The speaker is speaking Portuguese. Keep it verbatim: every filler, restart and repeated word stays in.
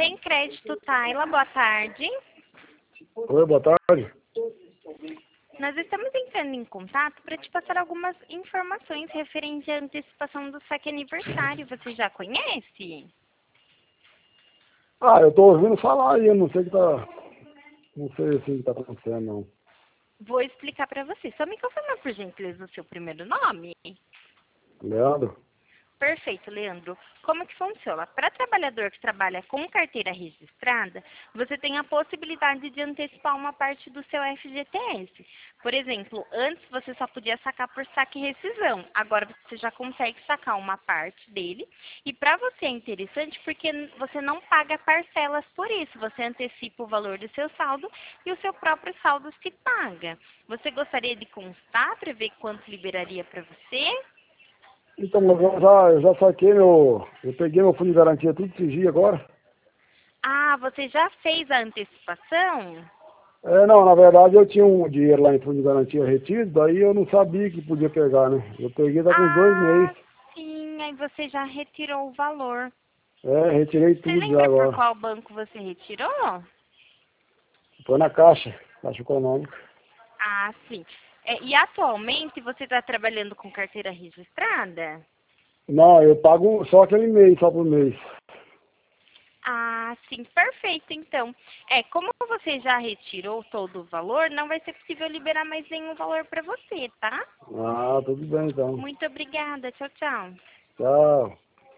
Tem crédito, Tayla. Boa tarde. Oi, boa tarde. Nós estamos entrando em contato para te passar algumas informações referentes à antecipação do saque aniversário. Você já conhece? Ah, eu tô ouvindo falar aí, eu não sei o que tá. Não sei assim o que tá acontecendo, não. Vou explicar para você. Só me confirma, por gentileza, o seu primeiro nome? Leandro? Perfeito, Leandro. Como que funciona? Para trabalhador que trabalha com carteira registrada, você tem a possibilidade de antecipar uma parte do seu F G T S. Por exemplo, antes você só podia sacar por saque e rescisão. Agora você já consegue sacar uma parte dele. E para você é interessante porque você não paga parcelas por isso. Você antecipa o valor do seu saldo e o seu próprio saldo se paga. Você gostaria de constar para ver quanto liberaria para você? Então, mas eu já, eu já saquei meu. Eu peguei meu fundo de garantia tudo esses dias agora. Ah, você já fez a antecipação? É, não, na verdade eu tinha um dinheiro lá em fundo de garantia retido, daí eu não sabia que podia pegar, né? Eu peguei tá com uns dois Ah, meses. sim, aí você já retirou o valor. É, retirei Você tudo já lembra por agora. qual banco você retirou? Foi na Caixa, Caixa Econômica. Ah, sim. É, e atualmente você está trabalhando com carteira registrada? Não, eu pago só aquele mês, só por mês. Ah, sim, perfeito, então. É, como você já retirou todo o valor, não vai ser possível liberar mais nenhum valor para você, tá? Ah, tudo bem então. Muito obrigada, tchau, tchau. Tchau.